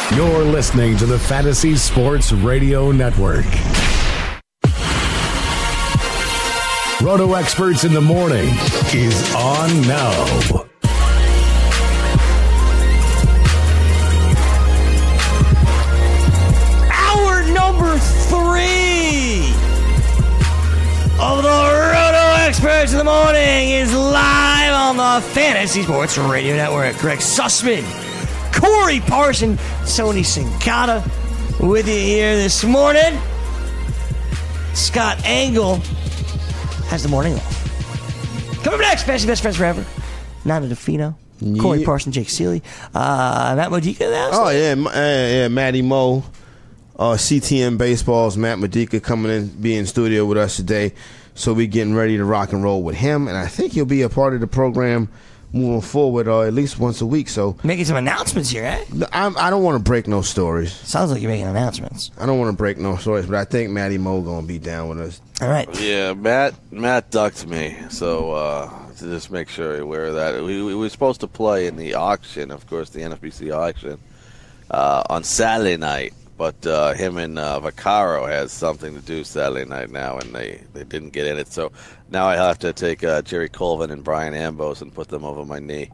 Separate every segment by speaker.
Speaker 1: You're listening to the Fantasy Sports Radio Network. Roto Experts in the Morning is on now.
Speaker 2: Hour number 3 of the Roto Experts in the Morning is live on the Fantasy Sports Radio Network. Greg Sussman, Corey Parson, Tony Sincata with you here this morning. Scott Angle has the morning off. Coming up next, Fantasy Best Friends Forever. Nana DeFino, Corey Parson, Jake Seeley, Matt Modica.
Speaker 3: Yeah, Matty Mo, CTM Baseball's Matt Modica coming in, be in studio with us today. So we're getting ready to rock and roll with him, and I think he'll be a part of the program moving forward, at least once a week. So
Speaker 2: making some announcements here, eh?
Speaker 3: I don't want to break no stories.
Speaker 2: Sounds like you're making announcements.
Speaker 3: I don't want to break no stories, but I think Matty Mo gonna be down with us.
Speaker 2: All right.
Speaker 4: Yeah, Matt ducked me, so to just make sure you're aware of that. We were supposed to play in the auction, of course, the NFBC auction, on Saturday night, but him and Vaccaro has something to do Saturday night now, and they didn't get in it. So now I have to take Jerry Colvin and Brian Ambos and put them over my knee.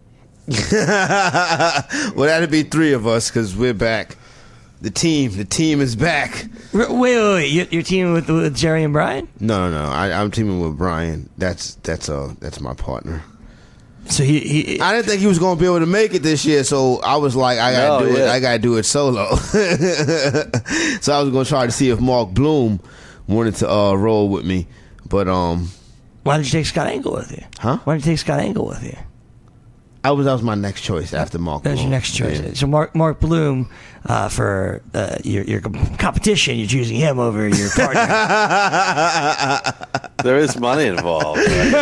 Speaker 3: Well, that'd be 3 of us because we're back. The team is back.
Speaker 2: Wait. You're teaming with Jerry and Brian?
Speaker 3: No. I'm teaming with Brian. That's my partner.
Speaker 2: So he
Speaker 3: I didn't think he was going to be able to make it this year, so I was like, I gotta do it solo. So I was going to try to see if Mark Bloom wanted to roll with me, but
Speaker 2: why did you take Scott Angle with you?
Speaker 3: Huh?
Speaker 2: Why did you take Scott Angle with you?
Speaker 3: that was my next choice after Mark Bloom.
Speaker 2: That was your next choice.
Speaker 3: Yeah.
Speaker 2: So Mark Bloom, for your competition, you're choosing him over your partner.
Speaker 4: There is money involved. Right?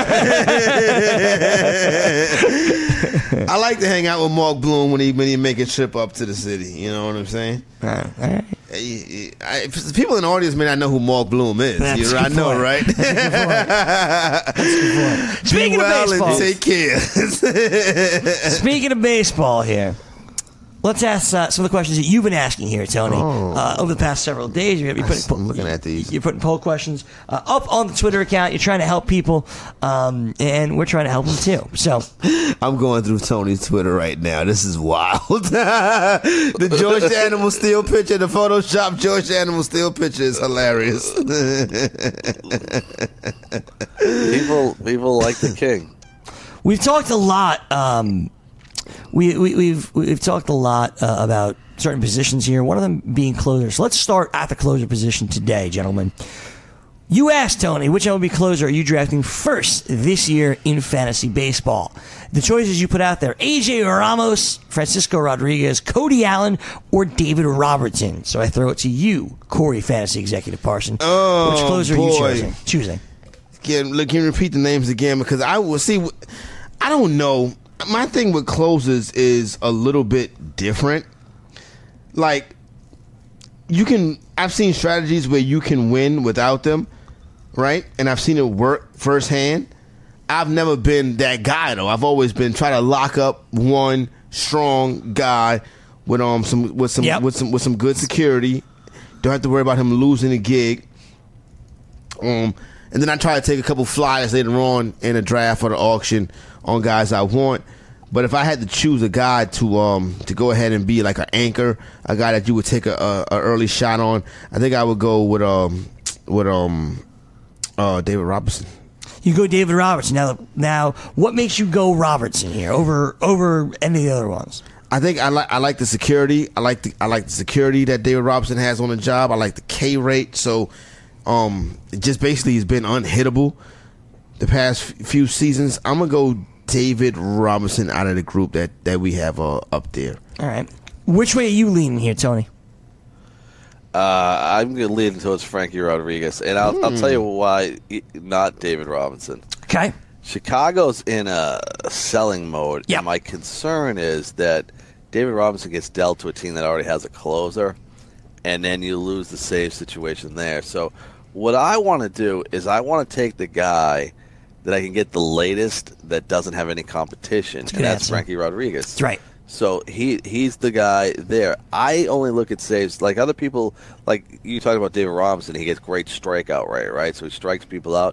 Speaker 3: I like to hang out with Mark Bloom when he make a trip up to the city. You know what I'm saying?
Speaker 2: All right.
Speaker 3: People in the audience may not know who Mark Bloom is. I know, right?
Speaker 2: That's good point. Speaking of baseball,
Speaker 3: and take care.
Speaker 2: Speaking of baseball here, let's ask some of the questions that you've been asking here, Tony, over the past several days.
Speaker 3: I'm looking at these.
Speaker 2: You're putting poll questions up on the Twitter account. You're trying to help people, and we're trying to help them too. So
Speaker 3: I'm going through Tony's Twitter right now. This is wild. The George Animal Steel picture, the Photoshop George Animal Steel picture is hilarious.
Speaker 4: People like the king.
Speaker 2: we've talked a lot. We've talked a lot about certain positions here. One of them being closer. So let's start at the closer position today, gentlemen. You asked Tony, which MLB closer are you drafting first this year in fantasy baseball? The choices you put out there: AJ Ramos, Francisco Rodriguez, Cody Allen, or David Robertson. So I throw it to you, Corey Fantasy Executive Parson.
Speaker 3: Oh,
Speaker 2: which closer
Speaker 3: boy.
Speaker 2: are you choosing?
Speaker 3: Can you repeat the names again? Because I will see. I don't know. My thing with closers is a little bit different. Like, I've seen strategies where you can win without them, right? And I've seen it work firsthand. I've never been that guy though. I've always been trying to lock up one strong guy with some good security. Don't have to worry about him losing a gig. And then I try to take a couple flyers later on in a draft or the auction on guys I want. But if I had to choose a guy to go ahead and be like an anchor, a guy that you would take a early shot on, I think I would go with David Robertson.
Speaker 2: You go David Robertson. Now, what makes you go Robertson here over any of the other ones?
Speaker 3: I think I like the security. I like the security that David Robertson has on the job. I like the K rate. So, it just basically has been unhittable the past few seasons. I'm gonna go David Robinson out of the group that we have up there.
Speaker 2: All right. Which way are you leaning here, Tony?
Speaker 4: I'm going to lean towards Frankie Rodriguez, and I'll tell you why not David Robinson.
Speaker 2: Okay.
Speaker 4: Chicago's in a selling mode,
Speaker 2: Yep.
Speaker 4: and my concern is that David Robinson gets dealt to a team that already has a closer, and then you lose the save situation there. So what I want to do is I want to take the guy that I can get the latest that doesn't have any competition, and that's
Speaker 2: answer.
Speaker 4: Frankie Rodriguez.
Speaker 2: That's right.
Speaker 4: So he's the guy there. I only look at saves like other people. Like you talked about David Robinson, he gets great strikeout rate, right? So he strikes people out.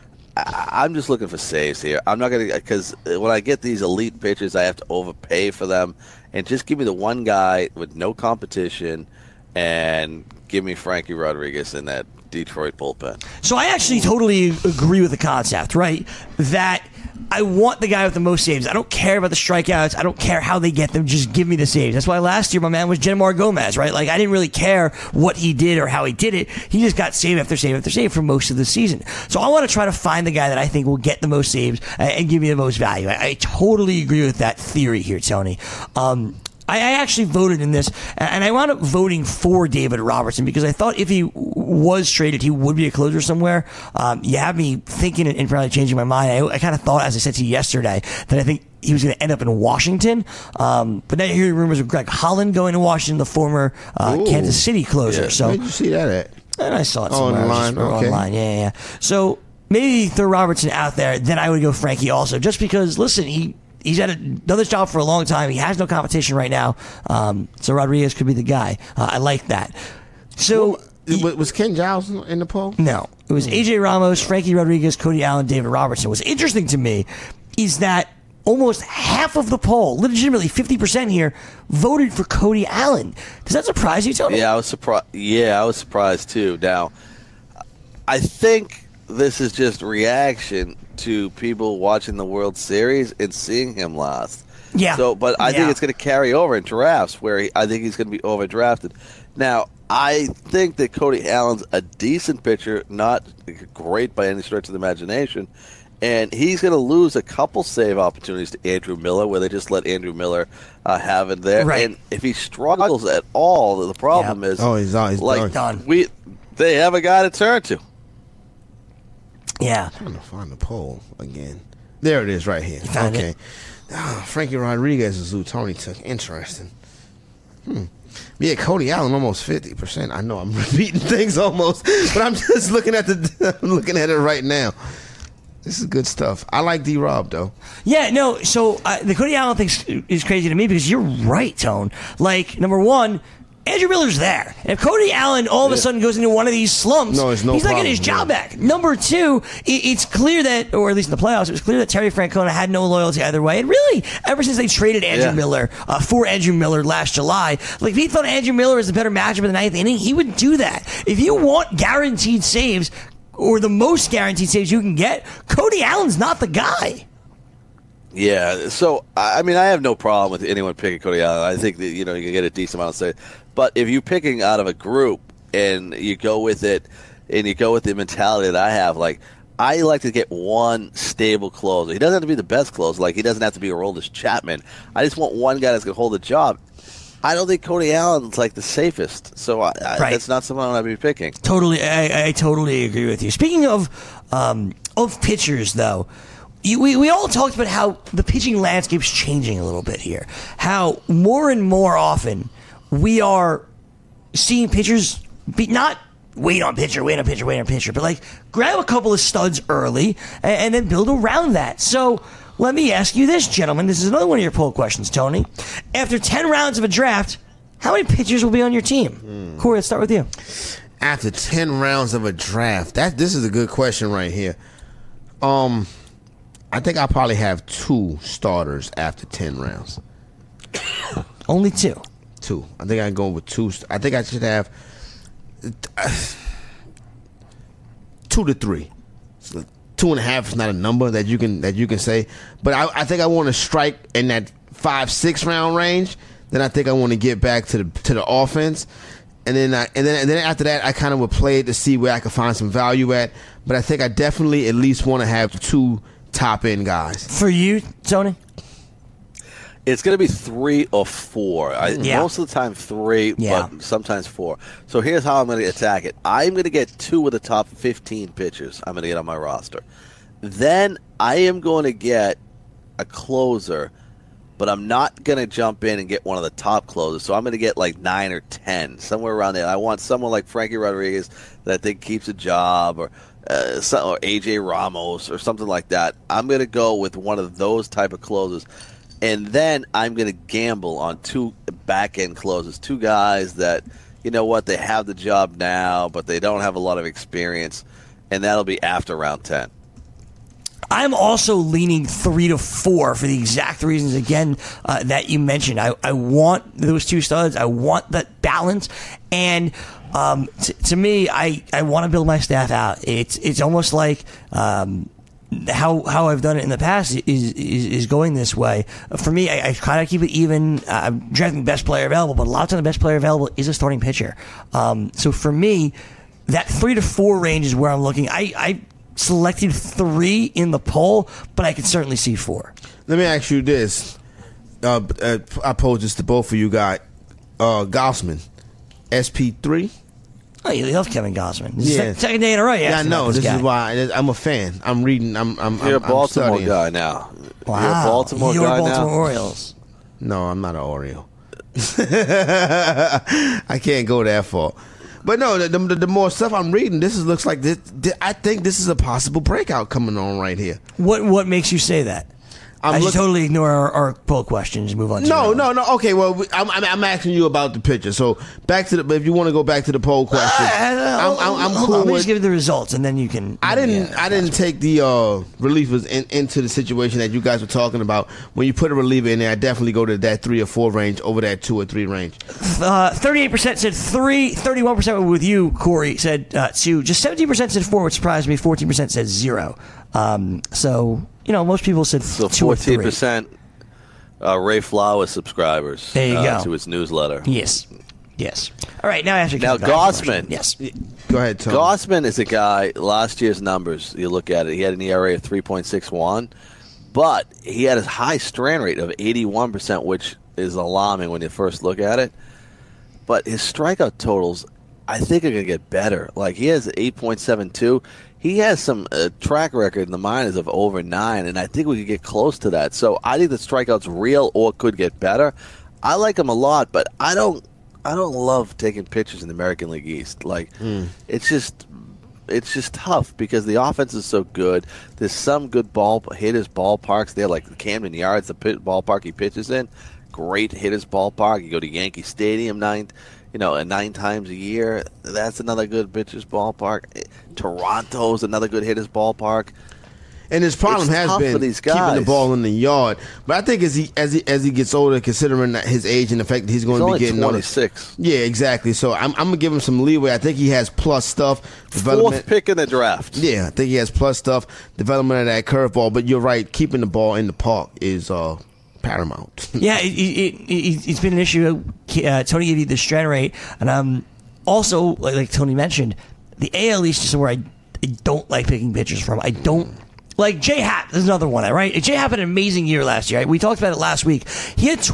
Speaker 4: I'm just looking for saves here. I'm not going to, because when I get these elite pitchers, I have to overpay for them. And just give me the one guy with no competition and give me Frankie Rodriguez in that Detroit bullpen.
Speaker 2: So I actually totally agree with the concept, right? That I want the guy with the most saves. I don't care about the strikeouts. I don't care how they get them. Just give me the saves. That's why last year my man was Jenmar Gomez, right? Like I didn't really care what he did or how he did it. He just got save after save after save for most of the season. So I want to try to find the guy that I think will get the most saves and give me the most value. I totally agree with that theory here, Tony. I actually voted in this, and I wound up voting for David Robertson because I thought if he was traded, he would be a closer somewhere. You have me thinking and probably changing my mind. I kind of thought, as I said to you yesterday, that I think he was going to end up in Washington. But now you're hearing rumors of Greg Holland going to Washington, the former Kansas City closer.
Speaker 4: Yeah.
Speaker 2: So
Speaker 3: Where'd you see that at?
Speaker 2: And I saw it somewhere.
Speaker 3: Online, okay.
Speaker 2: Online, yeah. So maybe throw Robertson out there, then I would go Frankie also, just because, listen, He's had another job for a long time. He has no competition right now. So Rodriguez could be the guy. I like that. So
Speaker 3: was Ken Giles in the poll?
Speaker 2: No. It was A.J. Ramos, Frankie Rodriguez, Cody Allen, David Robertson. What's interesting to me is that almost half of the poll, legitimately 50% here, voted for Cody Allen. Does that surprise you, Tony?
Speaker 4: Yeah, I was surprised. Yeah, I was surprised too. Now, I think this is just reaction to people watching the World Series and seeing him last.
Speaker 2: Yeah.
Speaker 4: So, but I think it's going to carry over in drafts where I think he's going to be overdrafted. Now, I think that Cody Allen's a decent pitcher, not great by any stretch of the imagination, and he's going to lose a couple save opportunities to Andrew Miller, where they just let Andrew Miller have it there.
Speaker 2: Right.
Speaker 4: And if he struggles at all, the problem is,
Speaker 3: he's
Speaker 4: like
Speaker 2: done.
Speaker 4: They have a guy to turn to.
Speaker 2: Yeah.
Speaker 3: I'm trying to find the poll again. There it is right here.
Speaker 2: Found
Speaker 3: okay. Frankie Rodriguez is who Tony took. Interesting. Yeah, Cody Allen almost 50%. I know I'm repeating things almost, but I'm just looking at it right now. This is good stuff. I like D-Rob, though.
Speaker 2: Yeah, no, so the Cody Allen thing is crazy to me because you're right, Tone. Like, number one, Andrew Miller's there. And if Cody Allen all of a sudden goes into one of these slumps, he's not getting his job back. Number two, it's clear that, or at least in the playoffs, it was clear that Terry Francona had no loyalty either way. And really, ever since they traded Andrew Miller for Andrew Miller last July, like if he thought Andrew Miller was the better matchup in the ninth inning, he would do that. If you want guaranteed saves, or the most guaranteed saves you can get, Cody Allen's not the guy.
Speaker 4: Yeah, so, I mean, I have no problem with anyone picking Cody Allen. I think that, you can get a decent amount of saves. But if you're picking out of a group and you go with it, and you go with the mentality that I have, like, I like to get one stable closer. He doesn't have to be the best closer. Like, he doesn't have to be Aroldis Chapman. I just want one guy that's going to hold the job. I don't think Cody Allen's, like, the safest. So that's not someone I'm going to be picking.
Speaker 2: Totally. I totally agree with you. Speaking of pitchers, though, we all talked about how the pitching landscape's changing a little bit here. How more and more often we are seeing pitchers not wait on pitcher, but like grab a couple of studs early and then build around that. So let me ask you this, gentlemen. This is another one of your poll questions, Tony. After 10 rounds of a draft, how many pitchers will be on your team? Corey, let's start with you.
Speaker 3: After 10 rounds of a draft, this is a good question right here. I think I'll probably have 2 starters after 10 rounds.
Speaker 2: Only 2.
Speaker 3: 2. I think I go with 2. I think I should have 2 to 3. So 2.5 is not a number that you can say, but I think I want to strike in that 5-6 round range. Then I think I want to get back to the offense, and then after that I kind of would play it to see where I could find some value at. But I think I definitely at least want to have 2 top end guys.
Speaker 2: For you, Tony?
Speaker 4: It's going to be 3 or 4. Most of the time 3, but sometimes 4. So here's how I'm going to attack it. I'm going to get 2 of the top 15 pitchers I'm going to get on my roster. Then I am going to get a closer, but I'm not going to jump in and get one of the top closers. So I'm going to get like 9 or 10, somewhere around there. I want someone like Frankie Rodriguez that I think keeps a job, or A.J. Ramos or something like that. I'm going to go with one of those type of closers. And then I'm going to gamble on 2 back-end closers, 2 guys that, you know what, they have the job now, but they don't have a lot of experience, and that'll be after round 10.
Speaker 2: I'm also leaning 3 to 4 for the exact reasons, again, that you mentioned. I want those 2 studs. I want that balance. And to me, I want to build my staff out. It's almost like how I've done it in the past is going this way. For me, I kind of keep it even. I'm drafting best player available, but a lot of times the best player available is a starting pitcher. So for me, that 3 to 4 range is where I'm looking. I selected 3 in the poll, but I could certainly see 4.
Speaker 3: Let me ask you this. I pose this to both of you guys. Gausman, SP3?
Speaker 2: Oh, you love Kevin Gausman. This
Speaker 3: Yeah.
Speaker 2: is the second day in a row.
Speaker 3: Yeah, I know. This
Speaker 2: guy.
Speaker 3: is why I'm a fan. I'm reading. I'm
Speaker 4: You're a Baltimore
Speaker 3: studying.
Speaker 4: guy now.
Speaker 2: Wow.
Speaker 4: You're a Baltimore
Speaker 2: You're
Speaker 4: guy
Speaker 2: Baltimore
Speaker 4: now?
Speaker 2: Orioles.
Speaker 3: No, I'm not an Oriole. I can't go that far. But no, the more stuff I'm reading, looks like this. I think this is a possible breakout coming on right here.
Speaker 2: What makes you say that? I should totally ignore our poll questions and move on to
Speaker 3: No. Okay, well, I'm asking you about the picture. So back to if you want to go back to the poll question, I'm cool
Speaker 2: Let me
Speaker 3: with.
Speaker 2: just give you the results, and then you can.
Speaker 3: I didn't take the relievers into the situation that you guys were talking about. When you put a reliever in there, I definitely go to that 3 or 4 range over that 2 or 3 range.
Speaker 2: 38% said 3. 31% were with you, Corey, said 2. Just 17% said 4, which surprised me. 14% said 0. So. Most people said 2 or 3.
Speaker 4: 14% Ray Flowers subscribers
Speaker 2: there you go.
Speaker 4: to his newsletter.
Speaker 2: Yes. All right, now after
Speaker 4: Gausman.
Speaker 2: Yes.
Speaker 3: Go ahead, Tom.
Speaker 4: Gausman is a guy, last year's numbers, you look at it, he had an ERA of 3.61, but he had a high strand rate of 81%, which is alarming when you first look at it. But his strikeout totals, I think, are going to get better. Like, he has 8.72. He has some track record in the minors of over 9, and I think we could get close to that. So I think the strikeout's real or could get better. I like him a lot, but I don't love taking pitchers in the American League East. Like, it's just tough because the offense is so good. There's some good hitters ballparks there, like the Camden Yards, the ballpark he pitches in. Great hitters ballpark. You go to Yankee Stadium 9 times a year. That's another good pitcher's ballpark. Toronto's another good hitter's ballpark.
Speaker 3: And his problem has
Speaker 4: tough
Speaker 3: been
Speaker 4: for these
Speaker 3: keeping the
Speaker 4: guys.
Speaker 3: ball in the yard. But I think as he gets older, considering his age and the fact that he's going to be getting
Speaker 4: 26.
Speaker 3: Yeah, exactly. So I'm gonna give him some leeway. I think he has plus stuff. Development.
Speaker 4: 4th pick in the draft.
Speaker 3: Yeah, I think he has plus stuff. Development of that curveball. But you're right. Keeping the ball in the park is paramount.
Speaker 2: Yeah, it's been an issue. Tony gave you the strand rate, and also like Tony mentioned, the AL East is somewhere I don't like picking pitchers from. I don't like J Happ. There's another one, right? J Happ had an amazing year last year. Right? We talked about it last week. He had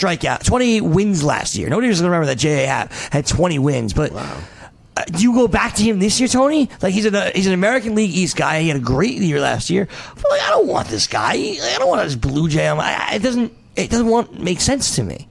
Speaker 2: 28 wins last year. Nobody was going to remember that J Happ had 20 wins, but. Wow. Do you go back to him this year, Tony? Like he's an American League East guy. He had a great year last year. But like, I don't want this guy. I don't want this Blue Jay. It doesn't make sense to me.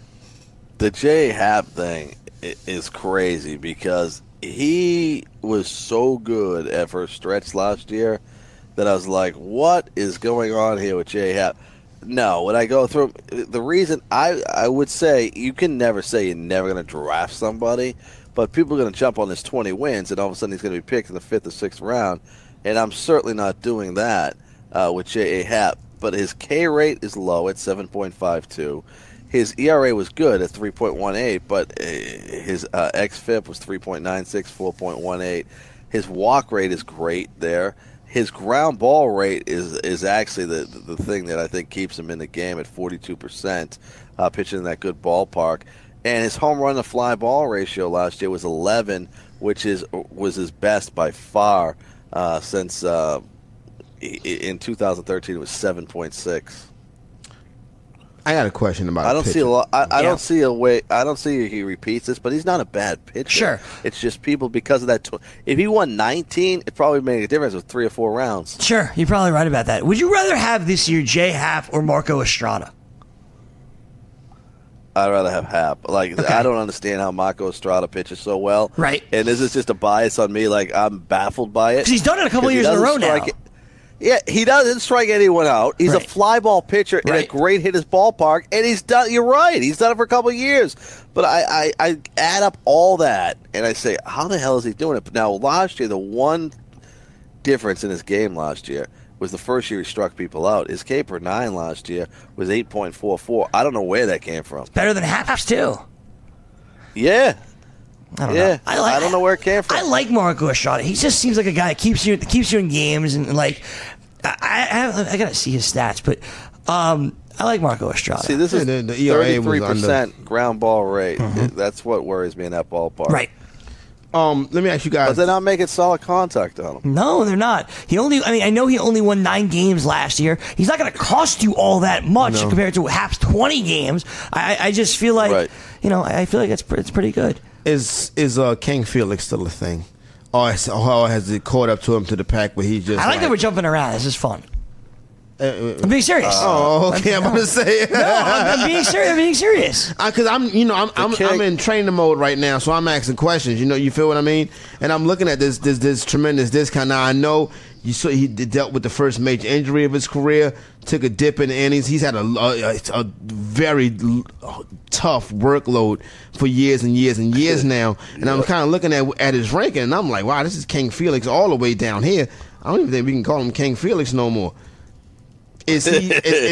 Speaker 4: The J Happ thing is crazy because he was so good at first stretch last year that I was like, what is going on here with J Happ? No, when I go through the reason I would say you can never say you're never going to draft somebody. But people are going to jump on this 20 wins, and all of a sudden he's going to be picked in the 5th or 6th round. And I'm certainly not doing that with J.A. Happ. But his K rate is low at 7.52. His ERA was good at 3.18, but his xFIP was 3.96, 4.18. His walk rate is great there. His ground ball rate is actually the thing that I think keeps him in the game at 42%, pitching in that good ballpark. And his home run to fly ball ratio last year was 11, which was his best by far since in 2013 it was 7.6.
Speaker 3: I got a question about.
Speaker 4: I don't see a lot. I don't see a way. I don't see he repeats this, but he's not a bad pitcher.
Speaker 2: Sure,
Speaker 4: it's just people because of that. If he won 19, it probably made a difference with 3 or 4 rounds.
Speaker 2: Sure, you're probably right about that. Would you rather have this year J Happ or Marco Estrada?
Speaker 4: I'd rather have Happ. Like, okay. I don't understand how Marco Estrada pitches so well.
Speaker 2: Right.
Speaker 4: And this is just a bias on me. Like, I'm baffled by it.
Speaker 2: Because he's done it a couple years in a row now.
Speaker 4: Yeah, he doesn't strike anyone out. He's a fly ball pitcher in a great hitter's ballpark, and he's done. You're right. He's done it for a couple of years. But I add up all that, and I say, how the hell is he doing it? But now, last year, the one difference in his game last year was the first year he struck people out. His K per 9 last year was 8.44. I don't know where that came from.
Speaker 2: Better than Haps, too.
Speaker 4: Yeah.
Speaker 2: I don't know.
Speaker 4: I don't know where it came from.
Speaker 2: I like Marco Estrada. He just seems like a guy that keeps you in games, and like I gotta see his stats, but I like Marco Estrada.
Speaker 4: See, this is
Speaker 3: the ERA
Speaker 4: 33% ground ball rate. That's what worries me in that ballpark.
Speaker 2: Right.
Speaker 3: Let me ask you guys.
Speaker 4: But they're not making solid contact on him.
Speaker 2: No, they're not. I know he only won 9 games last year. He's not going to cost you all that much compared to Haps 20 games. I just feel like, I feel like it's pretty good.
Speaker 3: Is King Felix still a thing? Or has it caught up to him to the pack where he just...
Speaker 2: I like that we're jumping around. This is fun. I'm being serious.
Speaker 3: Okay. I'm gonna say.
Speaker 2: No, I'm being serious. I'm being serious.
Speaker 3: Because I'm in training mode right now, so I'm asking questions. You feel what I mean? And I'm looking at this tremendous discount. Now I know he dealt with the first major injury of his career, took a dip in the innings. He's had a very tough workload for years and years and years now. And I'm kind of looking at his ranking, and I'm like, wow, this is King Felix all the way down here. I don't even think we can call him King Felix no more. Is he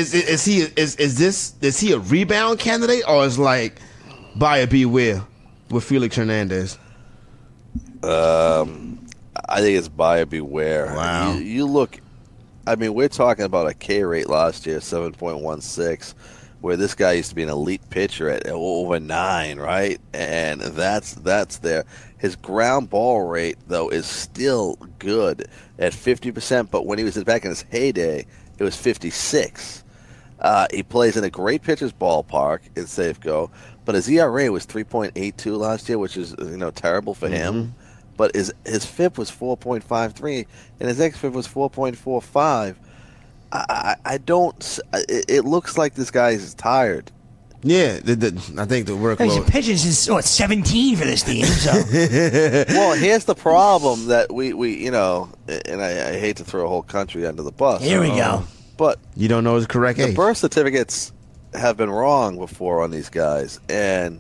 Speaker 3: a rebound candidate, or is like buyer beware with Felix Hernandez?
Speaker 4: I think it's buyer beware.
Speaker 3: Wow.
Speaker 4: You look. I mean, we're talking about a K rate last year, 7.16, where this guy used to be an elite pitcher at over 9, right? And that's there. His ground ball rate though is still good at 50%, but when he was back in his heyday, it was 56. He plays in a great pitcher's ballpark in Safeco, but his ERA was 3.82 last year, which is terrible for him. But his FIP was 4.53, and his xFIP was 4.45. I don't. It looks like this guy is tired.
Speaker 3: Yeah, I think the workload.
Speaker 2: Pitches is 17 for this team. So.
Speaker 4: Well, here's the problem that we and I hate to throw a whole country under the bus.
Speaker 2: Here we go.
Speaker 4: But
Speaker 3: you don't know his correct age.
Speaker 4: The birth certificates have been wrong before on these guys, and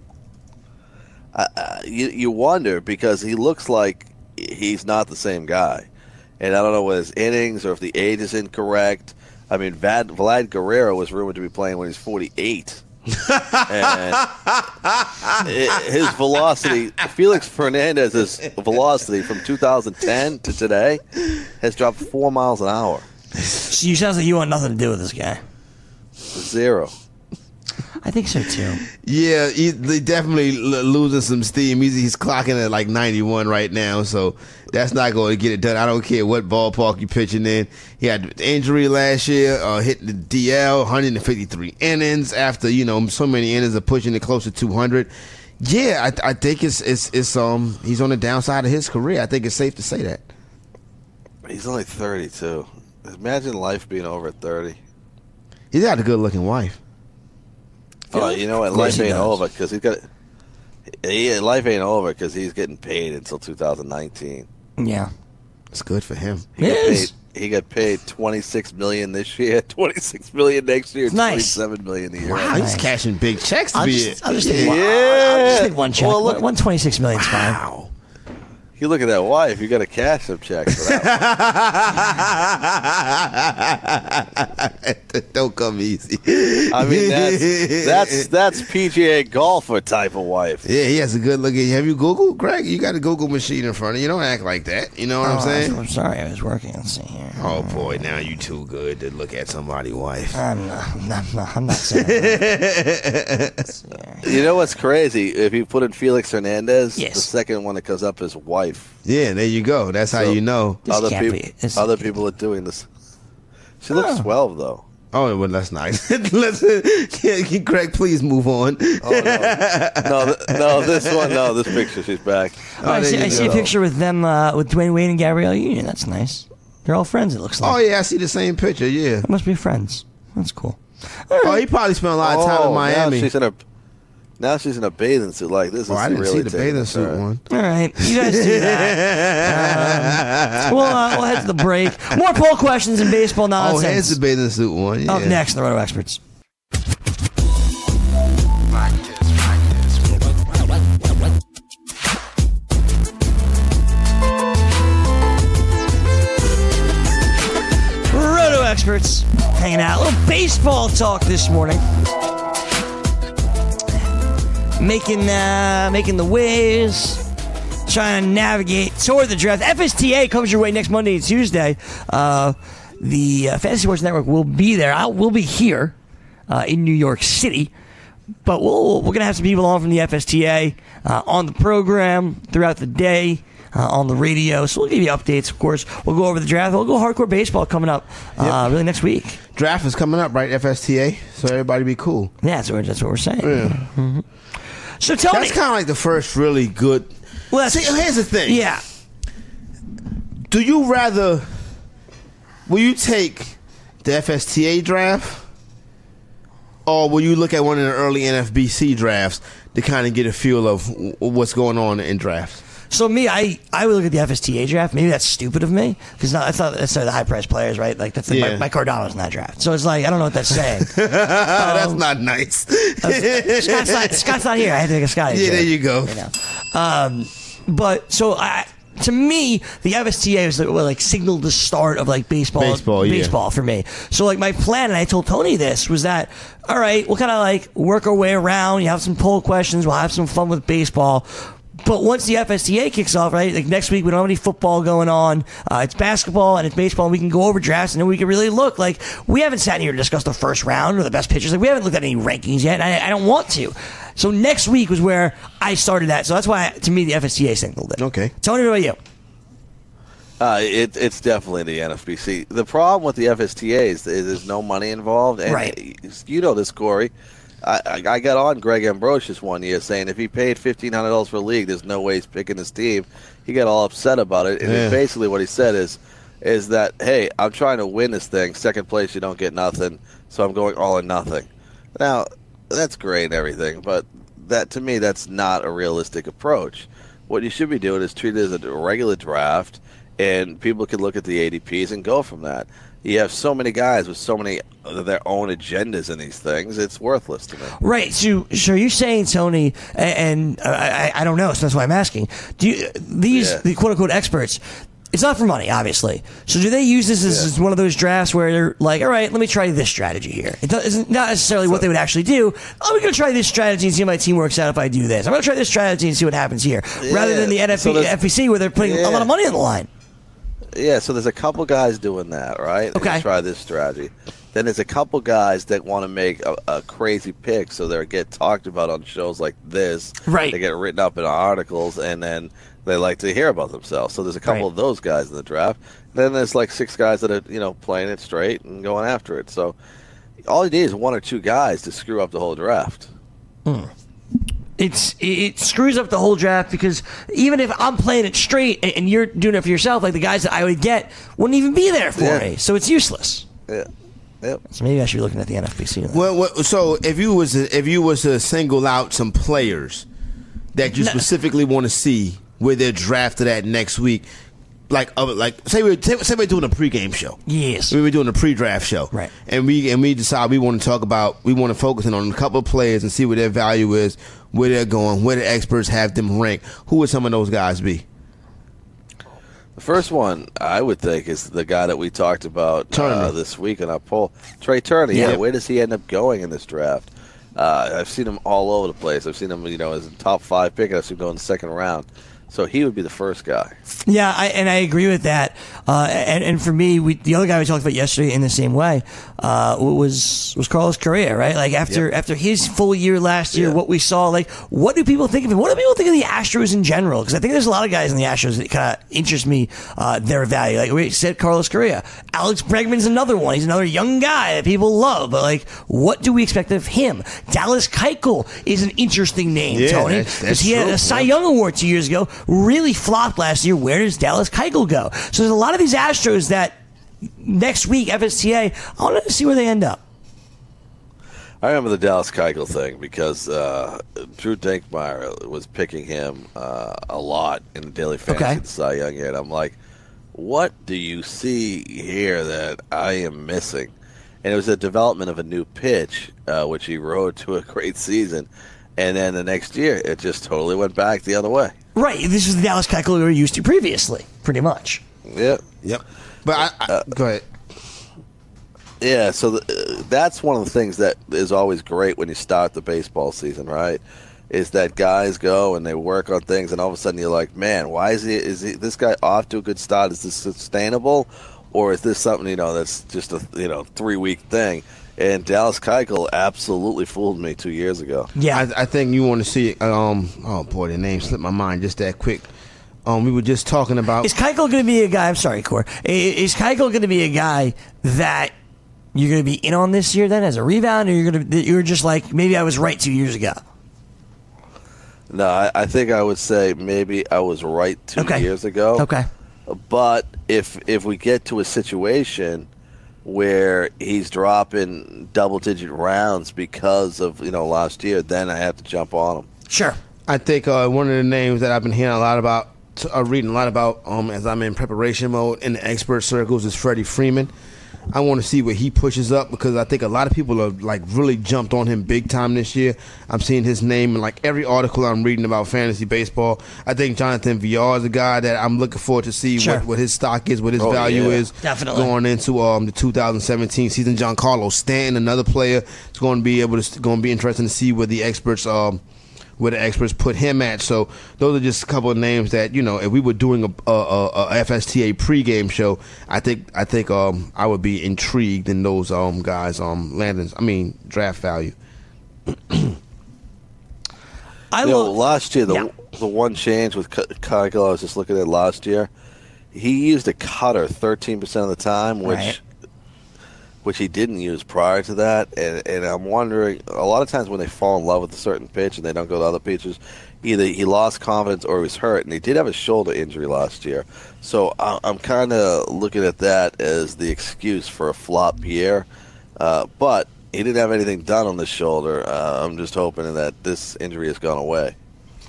Speaker 4: you wonder because he looks like he's not the same guy. And I don't know whether his innings or if the age is incorrect. I mean, Vlad Guerrero was rumored to be playing when he's 48. And his velocity, Felix Hernandez's velocity from 2010 to today has dropped 4 miles an hour.
Speaker 2: You sounds like you want nothing to do with this guy.
Speaker 4: 0.
Speaker 2: I think so too.
Speaker 3: Yeah, they definitely losing some steam. He's clocking at like 91 right now, so that's not going to get it done. I don't care what ballpark you're pitching in. He had an injury last year, hit the DL, 153 innings after so many innings of pushing it close to 200. Yeah, I think it's he's on the downside of his career. I think it's safe to say that.
Speaker 4: He's only 32. Imagine life being over at 30.
Speaker 3: He's got a good looking wife.
Speaker 4: Oh, you know what? Life ain't over because he's got. Life ain't over because he's getting paid until 2019.
Speaker 2: Yeah,
Speaker 3: it's good for him.
Speaker 4: He got paid $26 million this year, $26 million next year, $27 million a year.
Speaker 3: Wow, he's cashing big checks to
Speaker 2: I'll
Speaker 3: be
Speaker 2: just take one check.
Speaker 4: Well, look,
Speaker 2: 126 million is fine.
Speaker 3: Wow.
Speaker 4: You look at that wife, you got to cash some checks for that.
Speaker 3: Don't come easy.
Speaker 4: I mean, that's PGA golfer type of wife.
Speaker 3: Yeah, he has a good looking. Have you Googled, Greg? You got a Google machine in front of you. Don't act like that. You know what I'm saying?
Speaker 2: I'm sorry, I was working. Let's see here.
Speaker 3: Oh boy, now you too good to look at somebody's wife.
Speaker 2: I'm not saying that.
Speaker 4: You know what's crazy? If you put in Felix Hernandez,
Speaker 2: yes.
Speaker 4: The second one that comes up is wife.
Speaker 3: Yeah, there you go. That's how you know.
Speaker 4: Other people are doing this. She looks 12 though.
Speaker 3: Oh, well, that's nice. Greg, please move on.
Speaker 4: No, this picture, she's back.
Speaker 2: I see a picture with them, with Dwayne Wade and Gabrielle Union. That's nice. They're all friends, it looks like.
Speaker 3: Oh, yeah, I see the same picture, yeah.
Speaker 2: They must be friends. That's cool.
Speaker 3: Right. Oh, he probably spent a lot of time in Miami.
Speaker 4: She's in her Now she's in a bathing suit like this.
Speaker 3: I didn't
Speaker 4: really
Speaker 3: see the bathing suit one.
Speaker 2: All right, you guys do that. We'll head to the break. More poll questions and baseball nonsense.
Speaker 3: Oh, here's the bathing suit one. Yeah.
Speaker 2: Up next, the Roto Experts. Roto Experts hanging out. A little baseball talk this morning. Making the waves, trying to navigate toward the draft. FSTA comes your way next Monday and Tuesday. The Fantasy Sports Network will be there. We'll be here in New York City, but we're going to have some people on from the FSTA on the program throughout the day. On the radio, so we'll give you updates. Of course, we'll go over the draft. We'll go hardcore baseball coming up really next week.
Speaker 3: Draft is coming up, right? FSTA, so everybody be cool.
Speaker 2: Yeah, that's what we're saying.
Speaker 3: Yeah.
Speaker 2: Mm-hmm. So tell me,
Speaker 3: that's kind of like the first really good.
Speaker 2: Well,
Speaker 3: see, here's the thing.
Speaker 2: Yeah.
Speaker 3: Do you rather? Will you take the FSTA draft, or will you look at one of the early NFBC drafts to kind of get a feel of what's going on in drafts?
Speaker 2: So me, I would look at the FSTA draft. Maybe that's stupid of me because that's not necessarily the high priced players, right? Like that's like Mike Cardano's in that draft. So it's like I don't know what that's saying.
Speaker 3: That's not nice.
Speaker 2: Scott's not here. I had to take a Scott.
Speaker 3: Yeah, there you go.
Speaker 2: You know? But so to me, the FSTA was like signaled the start of like baseball for me. So like my plan, and I told Tony this, was that all right, we'll kind of like work our way around. You have some poll questions. We'll have some fun with baseball. But once the FSTA kicks off, right, like next week we don't have any football going on. It's basketball and it's baseball, and we can go over drafts, and then we can really look. Like, we haven't sat here to discuss the first round or the best pitchers. Like, we haven't looked at any rankings yet, and I don't want to. So next week was where I started that. So that's why, to me, the FSTA signaled it.
Speaker 3: Okay.
Speaker 2: Tony, what about
Speaker 4: you? It's definitely the NFBC. The problem with the FSTA is there's no money involved. And
Speaker 2: right.
Speaker 4: You know this, Corey. I got on Greg Ambrosius one year saying if he paid $1,500 for a league, there's no way he's picking his team. He got all upset about it. And basically what he said is that, hey, I'm trying to win this thing. Second place, you don't get nothing. So I'm going all or nothing. Now, that's great and everything, but that to me, that's not a realistic approach. What you should be doing is treat it as a regular draft, and people can look at the ADPs and go from that. You have so many guys with so many of their own agendas in these things, it's worthless to me.
Speaker 2: Right. So are you saying, Tony, and I don't know, so that's why I'm asking, the quote-unquote experts, it's not for money, obviously. So do they use this as one of those drafts where they're like, all right, let me try this strategy here. It's not necessarily what they would actually do. I'm going to try this strategy and see how my team works out if I do this. I'm going to try this strategy and see what happens here. Rather than the FBC where they're putting a lot of money on the line.
Speaker 4: Yeah, so there's a couple guys doing that, right?
Speaker 2: Okay.
Speaker 4: Try this strategy. Then there's a couple guys that want to make a crazy pick, so they get talked about on shows like this.
Speaker 2: Right.
Speaker 4: They get written up in articles, and then they like to hear about themselves. So there's a couple of those guys in the draft. Then there's like 6 guys that are playing it straight and going after it. So all you need is 1 or 2 guys to screw up the whole draft.
Speaker 2: It screws up the whole draft because even if I'm playing it straight and you're doing it for yourself, like the guys that I would get wouldn't even be there for me. So it's useless.
Speaker 4: Yeah. Yep.
Speaker 2: So maybe I should be looking at the NFBC.
Speaker 3: Well, so if you was to single out some players that you specifically want to see where they're drafted at next week, like say we're doing a pregame show.
Speaker 2: Yes.
Speaker 3: We were doing a pre-draft show.
Speaker 2: Right.
Speaker 3: And we decide we want to focus in on a couple of players and see what their value is, where they're going, where the experts have them ranked. Who would some of those guys be?
Speaker 4: The first one I would think is the guy that we talked about this week in our poll, Trey Turner. Yeah, where does he end up going in this draft? I've seen him all over the place. I've seen him, as a top 5 pick. I've seen him go in the second round. So he would be the first guy.
Speaker 2: Yeah, I agree with that. And for me, the other guy we talked about yesterday in the same way was Carlos Correa, right? Like after his full year last year, what we saw, like what do people think of him? What do people think of the Astros in general? Because I think there's a lot of guys in the Astros that kind of interest me, their value. Like we said, Carlos Correa. Alex Bregman's another one. He's another young guy that people love. But like, what do we expect of him? Dallas Keuchel is an interesting name, Tony. Because he had a Cy Young Award 2 years ago. Really flopped last year. Where does Dallas Keuchel go? So there's a lot of these Astros that next week, FSTA, I want to see where they end up.
Speaker 4: I remember the Dallas Keuchel thing because Drew Dinkmeyer was picking him a lot in the daily fantasy the Cy Young year, and I'm like, what do you see here that I am missing? And it was a development of a new pitch, which he rode to a great season, and then the next year it just totally went back the other way.
Speaker 2: Right. This is the Dallas Keuchel we were used to previously, pretty much.
Speaker 4: Yeah.
Speaker 3: Yep. But I go ahead.
Speaker 4: Yeah, so that's one of the things that is always great when you start the baseball season, right? Is that guys go and they work on things, and all of a sudden you're like, man, why is this guy off to a good start? Is this sustainable, or is this something that's just a 3-week thing? And Dallas Keuchel absolutely fooled me 2 years ago.
Speaker 2: Yeah,
Speaker 3: I think you want to see. Oh boy, the name slipped my mind just that quick. We were just talking about.
Speaker 2: Is Keuchel going to be a guy? I'm sorry, Core. Is Keuchel going to be a guy that you're going to be in on this year then as a rebound, or you're just like, maybe I was right 2 years ago?
Speaker 4: No, I think I would say maybe I was right 2 years ago.
Speaker 2: Okay.
Speaker 4: But if we get to a situation where he's dropping double-digit rounds because of last year, then I have to jump on him.
Speaker 2: Sure.
Speaker 3: I think one of the names that I've been hearing a lot about, reading a lot about, as I'm in preparation mode in the expert circles, is Freddie Freeman. I want to see what he pushes up because I think a lot of people have really jumped on him big time this year. I'm seeing his name in every article I'm reading about fantasy baseball. I think Jonathan Villar is a guy that I'm looking forward to see what his stock is, what his value is going into the 2017 season. Giancarlo Stanton, another player, is going to be interesting to see where the experts put him at. So those are just a couple of names that if we were doing a FSTA pregame show, I think I would be intrigued in those guys draft value.
Speaker 4: Last year the one change with Keuchel, I was just looking at last year, he used a cutter 13% of the time, which he didn't use prior to that, and I'm wondering, a lot of times when they fall in love with a certain pitch and they don't go to other pitches, either he lost confidence or he was hurt, and he did have a shoulder injury last year. So I'm kind of looking at that as the excuse for a flop year, but he didn't have anything done on the shoulder. I'm just hoping that this injury has gone away.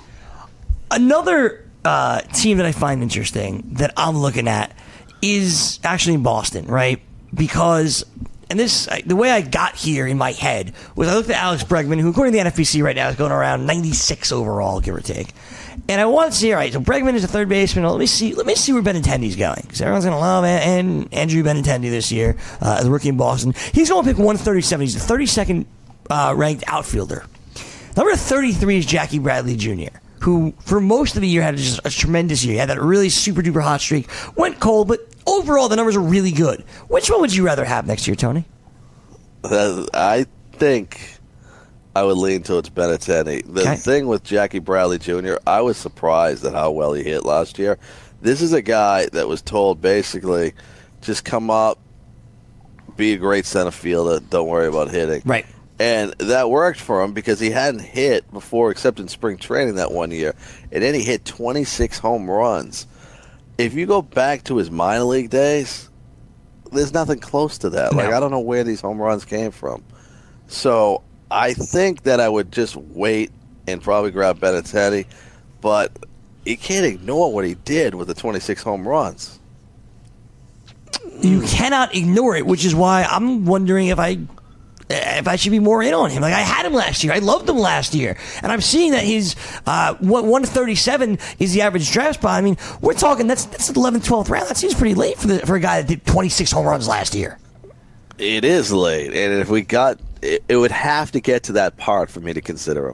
Speaker 2: Another team that I find interesting that I'm looking at is actually in Boston, right? Because, and the way I got here in my head was I looked at Alex Bregman, who according to the NFBC right now is going around 96 overall, give or take. And I wanted to see, all right, so Bregman is a third baseman. Let me see where Benintendi's going, because everyone's going to love Andrew Benintendi this year as a rookie in Boston. He's going to pick 137. He's the 32nd ranked outfielder. Number 33 is Jackie Bradley Jr., who for most of the year had just a tremendous year. He had that really super duper hot streak, went cold, but overall the numbers are really good. Which one would you rather have next year, Tony?
Speaker 4: I think I would lean towards Benintendi. The thing with Jackie Bradley Jr., I was surprised at how well he hit last year. This is a guy that was told basically, just come up, be a great center fielder, don't worry about hitting.
Speaker 2: Right.
Speaker 4: And that worked for him because he hadn't hit before except in spring training that one year. And then he hit 26 home runs. If you go back to his minor league days, there's nothing close to that.
Speaker 2: No.
Speaker 4: I don't know where these home runs came from. So I think that I would just wait and probably grab Benintendi. But you can't ignore what he did with the 26 home runs.
Speaker 2: You cannot ignore it, which is why I'm wondering if I should be more in on him. I had him last year. I loved him last year. And I'm seeing that his 137 is the average draft spot. I mean, we're talking, that's the 11th, 12th round. That seems pretty late for a guy that did 26 home runs last year.
Speaker 4: It is late. And if we got, it would have to get to that part for me to consider him.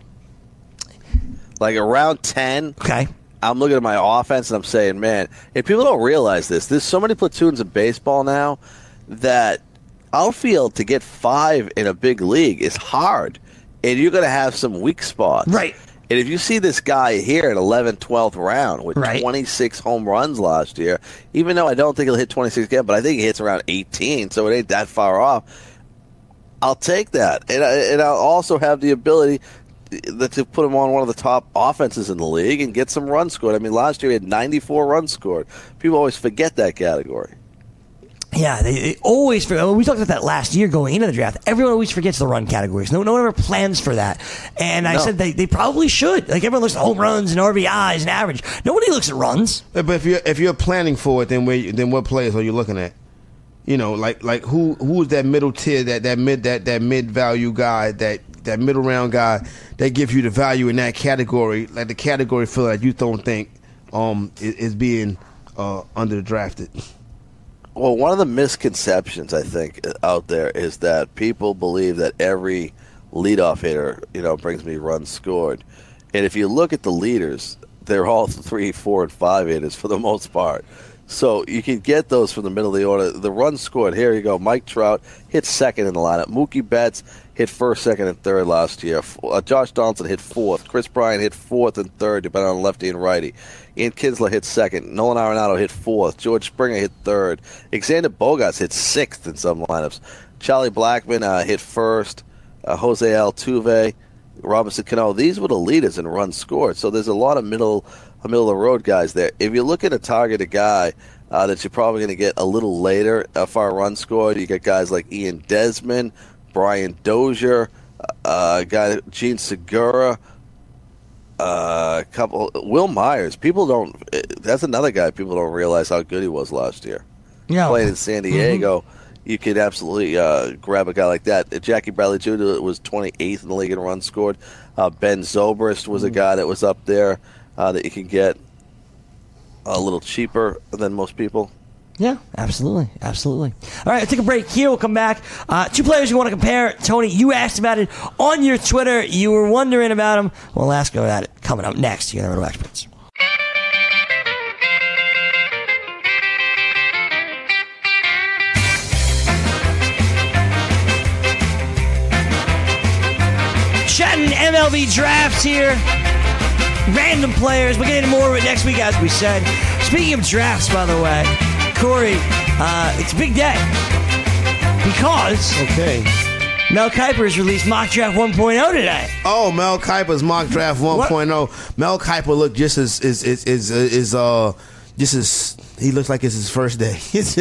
Speaker 4: Around 10.
Speaker 2: Okay.
Speaker 4: I'm looking at my offense and I'm saying, man, if people don't realize this, there's so many platoons of baseball now that outfield to get 5 in a big league is hard, and you're going to have some weak spots.
Speaker 2: Right.
Speaker 4: And if you see this guy here at 11th, 12th round with 26 home runs last year, even though I don't think he'll hit 26 again, but I think he hits around 18, so it ain't that far off, I'll take that. And I'll also have the ability to put him on one of the top offenses in the league and get some runs scored. I mean, last year he had 94 runs scored. People always forget that category.
Speaker 2: Yeah, they always forget. We talked about that last year going into the draft. Everyone always forgets the run categories. No one ever plans for that. And I said they probably should. Like, everyone looks at home runs and RBIs and average. Nobody looks at runs.
Speaker 3: But if you're planning for it, then what players are you looking at? You know, like who is that middle tier, that mid value guy, that middle round guy that gives you the value in that category, like the category filler that you don't think is being under-drafted.
Speaker 4: Well, one of the misconceptions I think out there is that people believe that every leadoff hitter, brings me runs scored. And if you look at the leaders, they're all 3, 4, and 5 hitters for the most part. So you can get those from the middle of the order. The runs scored, here you go. Mike Trout hit second in the lineup. Mookie Betts hit first, second, and third last year. Josh Donaldson hit fourth. Chris Bryant hit fourth and third, depending on lefty and righty. Ian Kinsler hit second. Nolan Arenado hit fourth. George Springer hit third. Xander Bogaerts hit sixth in some lineups. Charlie Blackmon hit first. Jose Altuve, Robinson Cano. These were the leaders in runs scored. So there's a lot of middle of the road guys there. If you're looking to target a guy that you're probably going to get a little later for a run scored, you get guys like Ian Desmond, Brian Dozier, guy Gene Segura, Will Myers. That's another guy people don't realize how good he was last year.
Speaker 2: Yeah,
Speaker 4: playing in San Diego. Mm-hmm. You could absolutely grab a guy like that. Jackie Bradley Jr. was 28th in the league in runs scored. Ben Zobrist was a guy that was up there that you can get a little cheaper than most people.
Speaker 2: Yeah, absolutely. All right, I'll take a break here. We'll come back. 2 players you want to compare. Tony, you asked about it on your Twitter. You were wondering about them. We'll ask about it coming up next here on the Roto Experts. Chatting MLB drafts here. Random players. We'll get into more of it next week, as we said. Speaking of drafts, by the way, Corey, it's a big day because Mel Kiper has released Mock Draft 1.0 today.
Speaker 3: Oh, Mel Kiper's Mock Draft 1.0. Mel Kiper looked just as he looks like it's his first day.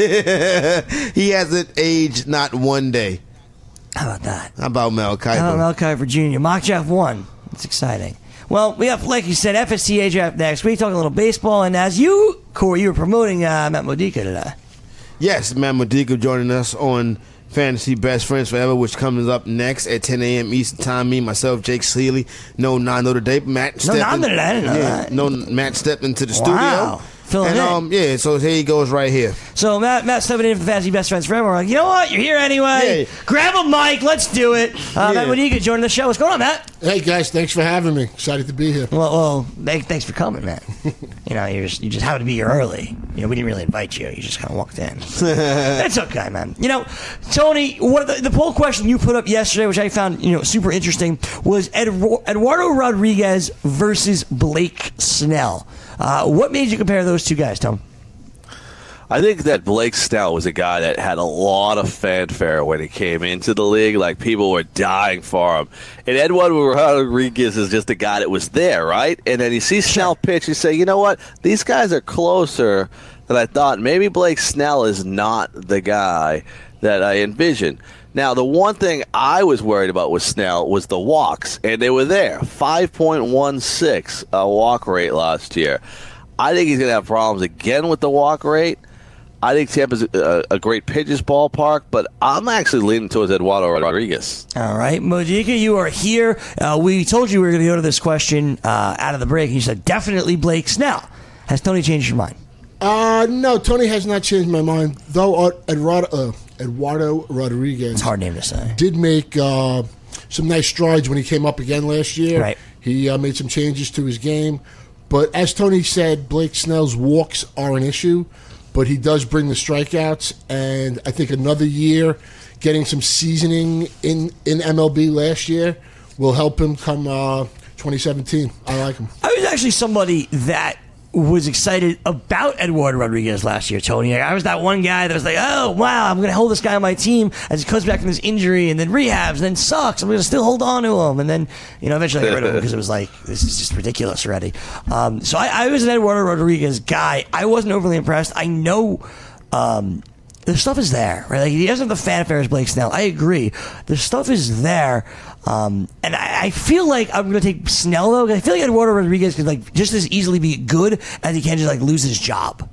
Speaker 3: He hasn't aged not one day.
Speaker 2: How about that?
Speaker 3: How about Mel Kiper?
Speaker 2: How about Mel Kiper Jr.? Mock Draft 1. It's exciting. Well, we have, like you said, FSTA draft next. We talk a little baseball, and as you, Corey, you were promoting Matt Modica today.
Speaker 3: Yes, Matt Modica joining us on Fantasy Best Friends Forever, which comes up next at 10 a.m. Eastern Time. Me, myself, Jake Seeley. No Nando today. Matt stepped
Speaker 2: I didn't know that.
Speaker 3: No, Matt stepped into the
Speaker 2: wow.
Speaker 3: studio.
Speaker 2: Filling in.
Speaker 3: Yeah, so here he goes right here.
Speaker 2: So Matt stepping in for Fantasy Best Friends Forever. We're like, you know what? You're here anyway. Yeah. Grab a mic. Let's do it. Matt Modica joining the show. What's going on, Matt?
Speaker 5: Hey, guys. Thanks for having me. Excited to be here.
Speaker 2: Well, thanks for coming, Matt. You just happened to be here early. We didn't really invite you. You just kind of walked in. It's okay, man. Tony, the poll question you put up yesterday, which I found super interesting, was Eduardo Rodriguez versus Blake Snell. What made you compare those two guys, Tom?
Speaker 4: I think that Blake Snell was a guy that had a lot of fanfare when he came into the league. Like, people were dying for him. And Eduardo Rodriguez is just a guy that was there, right? And then you see Snell pitch, you say, you know what? These guys are closer than I thought. Maybe Blake Snell is not the guy that I envisioned. Now, the one thing I was worried about with Snell was the walks, and they were there. 5.16 walk rate last year. I think he's going to have problems again with the walk rate. I think Tampa's a great pitcher's ballpark, but I'm actually leaning towards Eduardo Rodriguez.
Speaker 2: All right. Modica, you are here. We told you we were going to go to this question out of the break, and you said definitely Blake Snell. Has Tony changed your mind?
Speaker 5: No, Tony has not changed my mind, though Eduardo Rodriguez,
Speaker 2: it's a hard name to say,
Speaker 5: did make some nice strides when he came up again last year.
Speaker 2: Right.
Speaker 5: He made some changes to his game. But as Tony said, Blake Snell's walks are an issue, but he does bring the strikeouts. And I think another year getting some seasoning in MLB last year will help him come 2017. I like him.
Speaker 2: I was actually somebody that was excited about Eduardo Rodriguez last year, Tony. I was that one guy that was like, oh, wow, I'm going to hold this guy on my team as he comes back from his injury and then rehabs and then sucks. I'm going to still hold on to him. And then, eventually I got rid of him because it was like, this is just ridiculous already. So I was an Eduardo Rodriguez guy. I wasn't overly impressed. I know the stuff is there, right? Like, he doesn't have the fanfare as Blake Snell. I agree. The stuff is there. And I feel like I'm going to take Snell, though, because I feel like Eduardo Rodriguez could, like, just as easily be good as he can just, like, lose his job.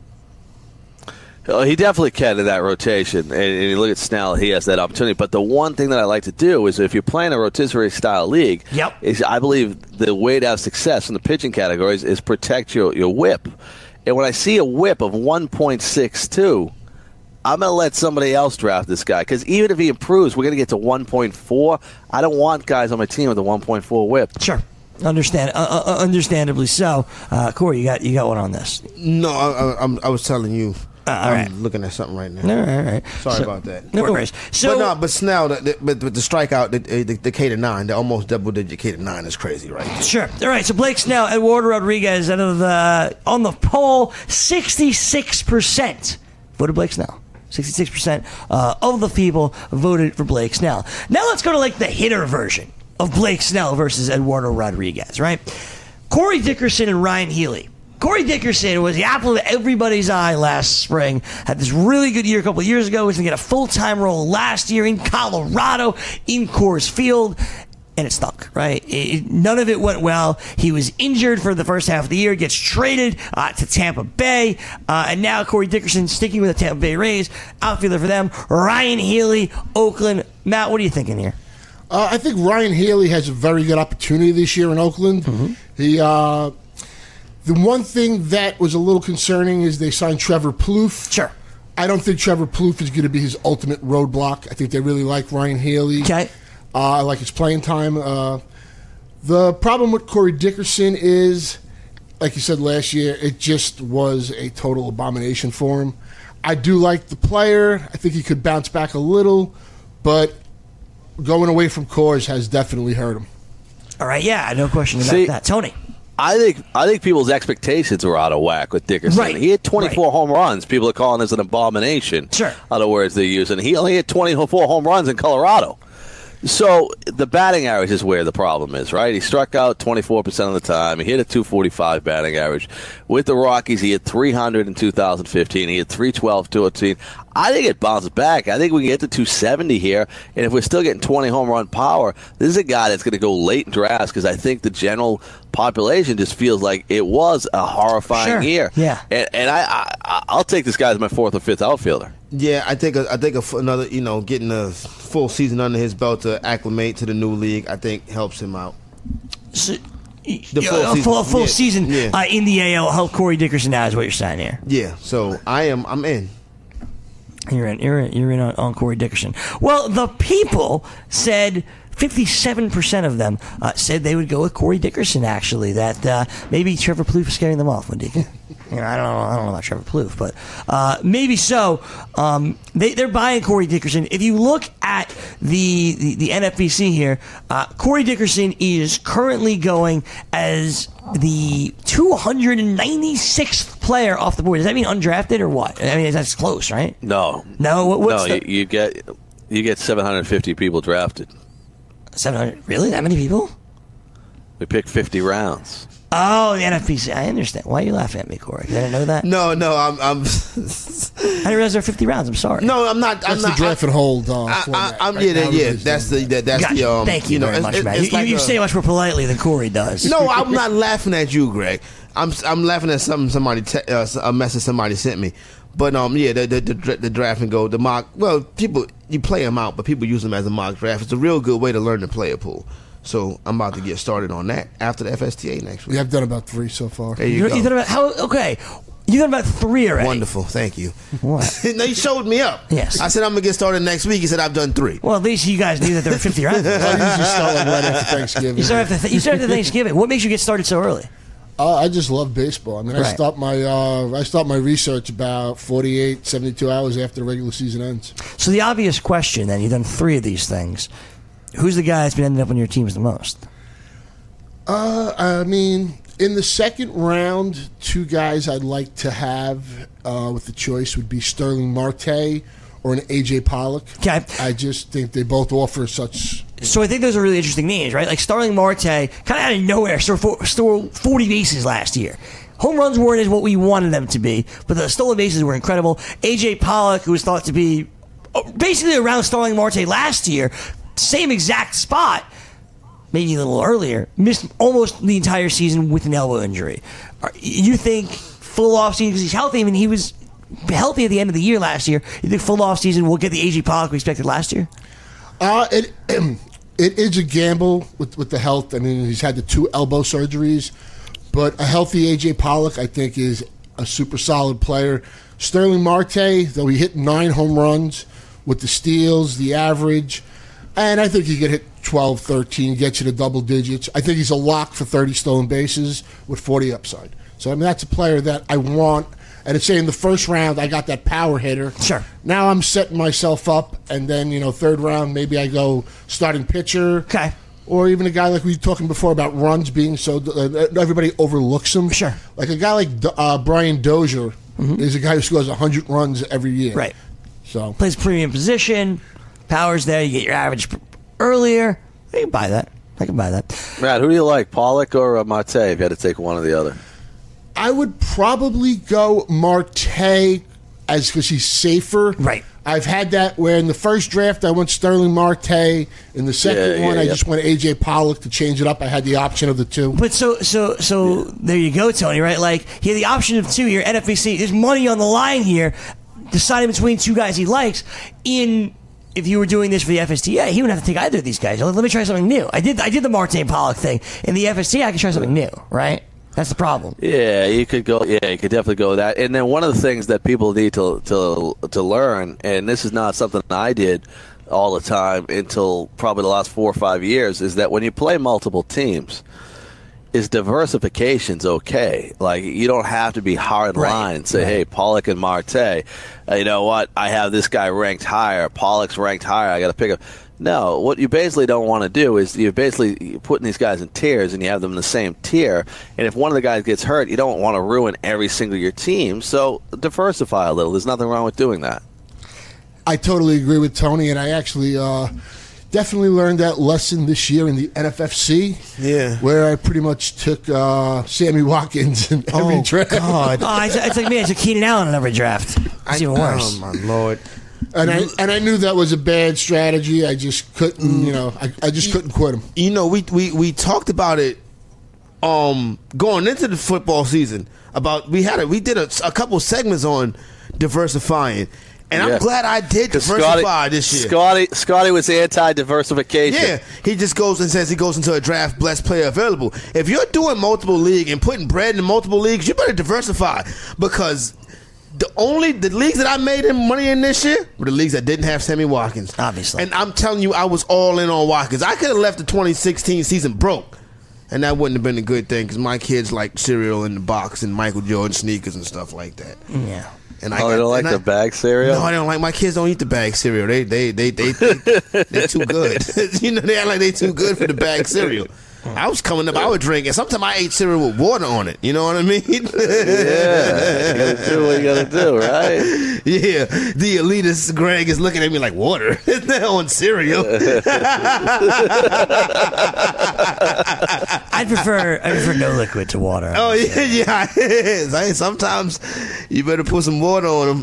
Speaker 4: He definitely can in that rotation. And you look at Snell, he has that opportunity. But the one thing that I like to do is if you're playing a rotisserie style league, is I believe the way to have success in the pitching categories is protect your whip. And when I see a whip of 1.62, I'm going to let somebody else draft this guy. Because even if he improves, we're going to get to 1.4. I don't want guys on my team with a 1.4 whip.
Speaker 2: Sure. Understandably so. Corey, you got one on this.
Speaker 3: No, I was telling you.
Speaker 2: All right.
Speaker 3: I'm looking at something right now.
Speaker 2: All right.
Speaker 3: Sorry about that.
Speaker 2: No worries. So,
Speaker 3: but Snell, but the strikeout, the K to 9, the almost double digit K to 9 is crazy, right?
Speaker 2: Sure. All right. So Blake Snell, Eduardo Rodriguez, out of on the poll, 66% voted Blake Snell. 66% of the people voted for Blake Snell. Now let's go to like the hitter version of Blake Snell versus Eduardo Rodriguez, right? Corey Dickerson and Ryan Healy. Corey Dickerson was the apple of everybody's eye last spring. Had this really good year a couple of years ago. Was going to get a full-time role last year in Colorado, in Coors Field, and it stunk, right? None of it went well. He was injured for the first half of the year, gets traded to Tampa Bay, and now Corey Dickerson sticking with the Tampa Bay Rays, outfielder for them. Ryan Healy, Oakland. Matt, what are you thinking here?
Speaker 5: I think Ryan Healy has a very good opportunity this year in Oakland. Mm-hmm. The one thing that was a little concerning is they signed Trevor Plouffe.
Speaker 2: Sure.
Speaker 5: I don't think Trevor Plouffe is going to be his ultimate roadblock. I think they really like Ryan Healy.
Speaker 2: Okay.
Speaker 5: I like his playing time. The problem with Corey Dickerson is, like you said last year, it just was a total abomination for him. I do like the player. I think he could bounce back a little, but going away from Coors has definitely hurt him.
Speaker 2: All right, yeah, no question about that. Tony.
Speaker 4: I think people's expectations were out of whack with Dickerson.
Speaker 2: Right.
Speaker 4: He had 24 home runs. People are calling this an abomination.
Speaker 2: Sure.
Speaker 4: Other words they use. And he only had 24 home runs in Colorado. So the batting average is where the problem is, right? He struck out 24% of the time. He hit a 245 batting average. With the Rockies, he hit 300 in 2015. He hit 312, 218. I think it bounces back. I think we can get to 270 here. And if we're still getting 20 home run power, this is a guy that's going to go late in drafts because I think the general population just feels like it was a horrifying year.
Speaker 2: Yeah.
Speaker 4: And I'll take this guy as my fourth or fifth outfielder.
Speaker 3: Yeah, I think another, getting a full season under his belt to acclimate to the new league, I think helps him out.
Speaker 2: So,
Speaker 3: The
Speaker 2: full season
Speaker 3: Yeah.
Speaker 2: in the AL help Corey Dickerson out is what you're saying here.
Speaker 3: Yeah, so I'm in.
Speaker 2: You're in on Corey Dickerson. Well, the people said 57% of them said they would go with Corey Dickerson. Actually, that maybe Trevor Plouffe is scaring them off. When I don't know about Trevor Plouffe, but maybe so. They're buying Corey Dickerson. If you look at the NFBC here, Corey Dickerson is currently going as the 296th player off the board. Does that mean undrafted or what? I mean, that's close, right?
Speaker 4: No. You get 750 people drafted.
Speaker 2: 700? Really? That many people?
Speaker 4: We picked 50 rounds.
Speaker 2: Oh, the NFBC. I understand. Why are you laughing at me, Corey? Did I know that?
Speaker 3: No, I'm.
Speaker 2: I didn't realize there were 50 rounds. I'm sorry.
Speaker 3: No, I'm not.
Speaker 5: That's the draft and hold.
Speaker 3: That's
Speaker 2: Gotcha.
Speaker 3: the.
Speaker 2: Thank you very much, Matt. You say much more politely than Corey does.
Speaker 3: No, I'm not laughing at you, Greg. I'm laughing at something a message somebody sent me. But the draft and go, the mock. Well, people, you play them out, but people use them as a mock draft. It's a real good way to learn the player pool. So I'm about to get started on that after the FSTA next week.
Speaker 5: Yeah, I've done about 3 so far.
Speaker 3: There you go.
Speaker 2: You done about how? Okay, you done about 3 already.
Speaker 3: Wonderful, thank you.
Speaker 2: What?
Speaker 3: No, you showed me up.
Speaker 2: Yes.
Speaker 3: I said I'm gonna get started next week. He said I've done 3.
Speaker 2: Well, at least you guys knew that there were 50 rounds.
Speaker 5: I usually start like right after Thanksgiving.
Speaker 2: You start after Thanksgiving. What makes you get started so early?
Speaker 5: I just love baseball. I mean, I start my research about 48, 72 hours after the regular season ends.
Speaker 2: So the obvious question, then, you've done 3 of these things. Who's the guy that's been ending up on your teams the most?
Speaker 5: I mean, in the second round, 2 guys I'd like to have with the choice would be Sterling Marte or an A.J. Pollock.
Speaker 2: Okay.
Speaker 5: I just think they both offer such...
Speaker 2: So I think those are really interesting names, right? Like Sterling Marte, kind of out of nowhere, stole 40 bases last year. Home runs weren't as what we wanted them to be, but the stolen bases were incredible. A.J. Pollock, who was thought to be basically around Starling Marte last year, same exact spot, maybe a little earlier, missed almost the entire season with an elbow injury. You think full offseason, because he's healthy, I mean, he was healthy at the end of the year last year. You think full offseason we'll get the A.J. Pollock we expected last year?
Speaker 5: It is a gamble with the health. I mean, he's had the 2 elbow surgeries, but a healthy A.J. Pollock, I think, is a super solid player. Starling Marte, though he hit 9 home runs with the steals, the average, and I think he could hit 12, 13, get you to double digits. I think he's a lock for 30 stolen bases with 40 upside. So, I mean, that's a player that I want. And it's saying in the first round, I got that power hitter.
Speaker 2: Sure.
Speaker 5: Now I'm setting myself up, and then, third round, maybe I go starting pitcher.
Speaker 2: Okay.
Speaker 5: Or even a guy like we were talking before about runs being so everybody overlooks him.
Speaker 2: Sure.
Speaker 5: Like a guy like Brian Dozier is a guy who scores 100 runs every year.
Speaker 2: Right.
Speaker 5: So
Speaker 2: plays premium position, power's there, you get your average earlier. I can buy that.
Speaker 4: Matt, who do you like, Pollock or Marte, if you had to take one or the other?
Speaker 5: I would probably go Marte because he's safer.
Speaker 2: Right.
Speaker 5: I've had that where in the first draft I went Starling Marte. In the second one, I just went A.J. Pollock to change it up. I had the option of the 2.
Speaker 2: But so there you go, Tony, right? Like, he had the option of 2 here. NFBC, there's money on the line here, deciding between 2 guys he likes. If you were doing this for the FSTA, he wouldn't have to take either of these guys. Let me try something new. I did the Marte and Pollock thing. In the FSTA, I can try something new, right? That's the problem.
Speaker 4: Yeah, you could go. Yeah, you could definitely go with that. And then one of the things that people need to learn, and this is not something I did all the time until probably the last 4 or 5 years, is that when you play multiple teams, is diversification's okay. Like, you don't have to be hard line and say, hey, Pollock and Marte, you know what? I have this guy ranked higher. Pollock's ranked higher. I got to pick up. No, what you basically don't want to do is you're putting these guys in tiers and you have them in the same tier. And if one of the guys gets hurt, you don't want to ruin every single your team. So diversify a little. There's nothing wrong with doing that.
Speaker 5: I totally agree with Tony, and I actually definitely learned that lesson this year in the NFFC.
Speaker 3: Yeah.
Speaker 5: Where I pretty much took Sammy Watkins in every draft.
Speaker 3: God.
Speaker 2: It's like me. I took Keenan Allen in every draft. It's even worse.
Speaker 3: Oh, my Lord.
Speaker 5: And I knew that was a bad strategy. I just couldn't, I just couldn't quit him.
Speaker 3: We talked about it going into the football season about we did a couple segments on diversifying. And I'm glad I did diversify this year.
Speaker 4: Scotty was anti-diversification.
Speaker 3: Yeah, he just goes and says he goes into a draft best player available. If you're doing multiple league and putting bread in multiple leagues, you better diversify, because the leagues that I made money in this year were the leagues that didn't have Sammy Watkins.
Speaker 2: Obviously.
Speaker 3: And I'm telling you, I was all in on Watkins. I could have left the 2016 season broke, and that wouldn't have been a good thing, because my kids like cereal in the box and Michael Jordan sneakers and stuff like that.
Speaker 2: Yeah.
Speaker 3: And
Speaker 4: they don't like the bag cereal?
Speaker 3: No, I don't like. My kids don't eat the bag cereal. They're too good. They act like they too good for the bag cereal. I was coming up, I would drink, and sometimes I ate cereal with water on it. You know what I mean?
Speaker 4: Yeah, you gotta do what you gotta do, right?
Speaker 3: Yeah, the elitist Greg is looking at me like, water on cereal.
Speaker 2: I prefer no liquid to water.
Speaker 3: Oh yeah, it is. Sometimes you better put some water on them.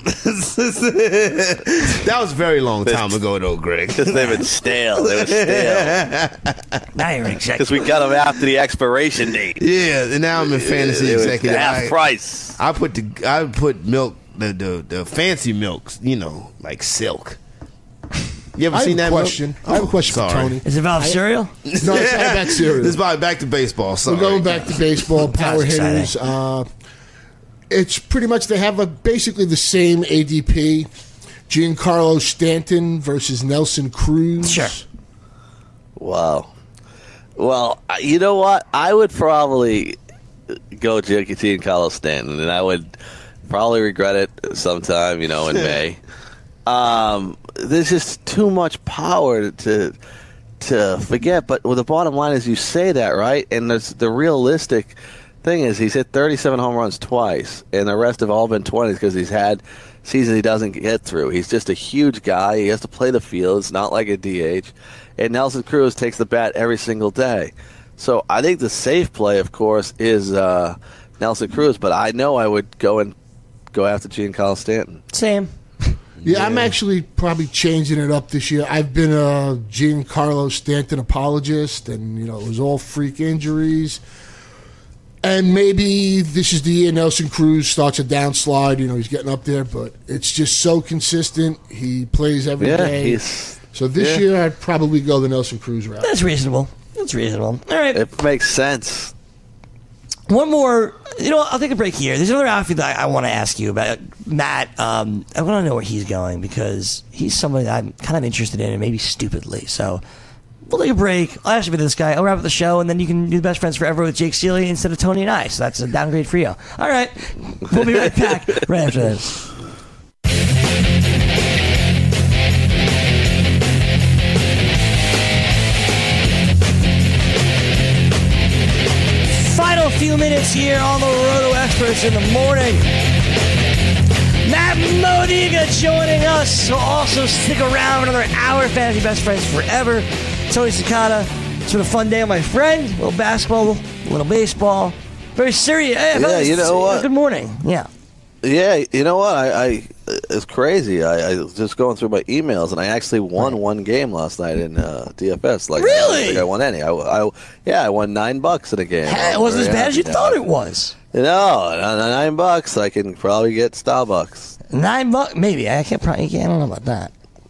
Speaker 3: That was a very long time ago, though, Greg.
Speaker 4: Because they've been stale. They were stale.
Speaker 2: Now you're exactly.
Speaker 4: Because we got them after the expiration date.
Speaker 3: Yeah, and now I'm in fantasy executive.
Speaker 4: Half price.
Speaker 3: I put milk, the fancy milks, like Silk. You ever seen that
Speaker 5: question?
Speaker 3: milk?
Speaker 5: I have a question for Tony.
Speaker 2: Is it about cereal?
Speaker 5: No, it's not about cereal.
Speaker 3: This is back to baseball. Sorry.
Speaker 5: We're going back to baseball. Power hitters. It's pretty much they have basically the same ADP. Giancarlo Stanton versus Nelson Cruz.
Speaker 2: Sure.
Speaker 4: Wow. Well, you know what? I would probably go Giancarlo Stanton, and I would probably regret it sometime, in May. There's just too much power to forget. But the bottom line is, you say that, right? And the realistic thing is, he's hit 37 home runs twice, and the rest have all been 20s because he's had seasons he doesn't get through. He's just a huge guy. He has to play the field. It's not like a DH. And Nelson Cruz takes the bat every single day. So I think the safe play, of course, is Nelson Cruz, but I know I would go after Giancarlo Stanton.
Speaker 2: Same.
Speaker 5: Yeah, I'm actually probably changing it up this year. I've been a Giancarlo Stanton apologist, and it was all freak injuries. And maybe this is the year Nelson Cruz starts a downslide. He's getting up there, but it's just so consistent. He plays every day. So this year, I'd probably go the Nelson Cruz route.
Speaker 2: That's reasonable. All right.
Speaker 4: It makes sense.
Speaker 2: One more. I'll take a break here. There's another outfit that I want to ask you about. Matt, I want to know where he's going because he's somebody that I'm kind of interested in, and maybe stupidly. So we'll take a break. I'll ask you about this guy. I'll wrap up the show, and then you can do the Best Friends Forever with Jake Seeley instead of Tony and I. So that's a downgrade for you. All right. We'll be right back right after this. Final few minutes here on the Roto Experts in the morning. Matt Modiga joining us. So also stick around for another hour. Fantasy Best Friends Forever. Tony Cicada. It's been a fun day with my friend. A little basketball, a little baseball. Very serious.
Speaker 4: Yeah, you know what?
Speaker 2: Good morning. Yeah.
Speaker 4: Yeah, you know what? I it's crazy. I was just going through my emails, and I actually won one game last night in DFS.
Speaker 2: Really?
Speaker 4: I don't think I won any. I won $9 in a game.
Speaker 2: Hey, it wasn't as bad as you thought it was.
Speaker 4: No, $9. I can probably get Starbucks.
Speaker 2: $9, maybe. I don't know about that.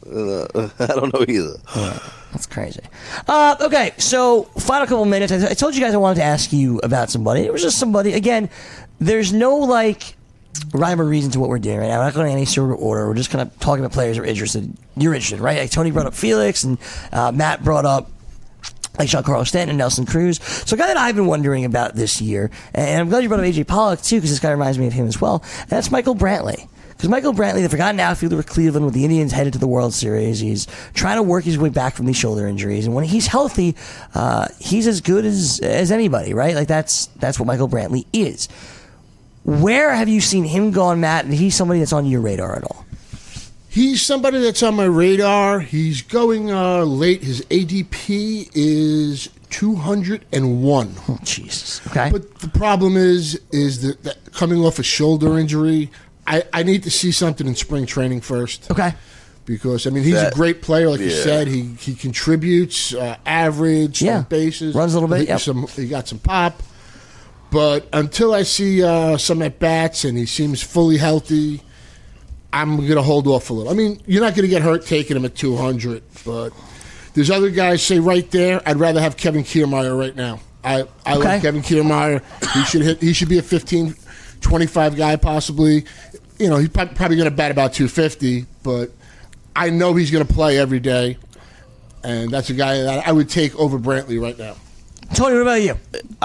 Speaker 4: I don't know either.
Speaker 2: Yeah, that's crazy. Okay, so final couple minutes. I told you guys I wanted to ask you about somebody. It was just somebody. Again, there's no rhyme or reason to what we're doing right now. We're not going in any sort of order. We're just kind of talking about players that are interested. You're interested, right? Like Tony brought up Felix, and Matt brought up Giancarlo Stanton and Nelson Cruz. So a guy that I've been wondering about this year, and I'm glad you brought up A.J. Pollock too, because this guy reminds me of him as well, and that's Michael Brantley. Because Michael Brantley, the forgotten outfielder with Cleveland, with the Indians headed to the World Series, he's trying to work his way back from these shoulder injuries, and when he's healthy, he's as good as anybody, right? Like that's what Michael Brantley is. Where have you seen him gone, Matt? And he's somebody that's on your radar at all?
Speaker 5: He's somebody that's on my radar. He's going late. His ADP is 201.
Speaker 2: Oh, Jesus. Okay.
Speaker 5: But the problem is that coming off a shoulder injury, I need to see something in spring training first.
Speaker 2: Okay.
Speaker 5: Because, he's a great player, like you said. He contributes, average, bases.
Speaker 2: Runs a little bit,
Speaker 5: He got some pop. But until I see some at-bats and he seems fully healthy, I'm going to hold off a little. You're not going to get hurt taking him at 200, but there's other guys, say right there, I'd rather have Kevin Kiermaier right now. I like Kevin Kiermaier. He should be a 15, 25 guy possibly. He's probably going to bat about 250, but I know he's going to play every day, and that's a guy that I would take over Brantley right now.
Speaker 2: Tony, what about you?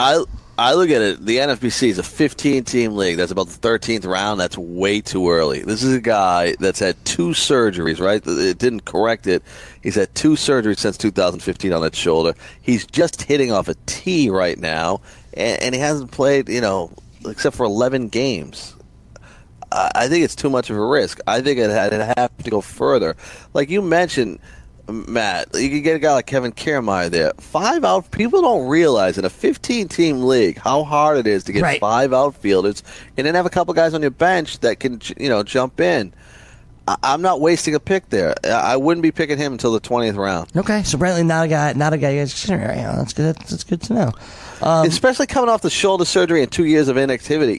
Speaker 4: I look at it, the NFBC is a 15-team league. That's about the 13th round. That's way too early. This is a guy that's had 2 surgeries, right? It didn't correct it. He's had 2 surgeries since 2015 on that shoulder. He's just hitting off a tee right now, and he hasn't played, except for 11 games. I think it's too much of a risk. I think it'd have to go further. Like you mentioned, Matt, you can get a guy like Kevin Kiermaier there. 5 out. People don't realize in a 15-team league how hard it is to get 5 outfielders, and then have a couple guys on your bench that can, jump in. I'm not wasting a pick there. I wouldn't be picking him until the 20th round.
Speaker 2: Okay, so Brantley, not a guy you guys consider. That's good. That's good to know.
Speaker 4: Especially coming off the shoulder surgery and 2 years of inactivity,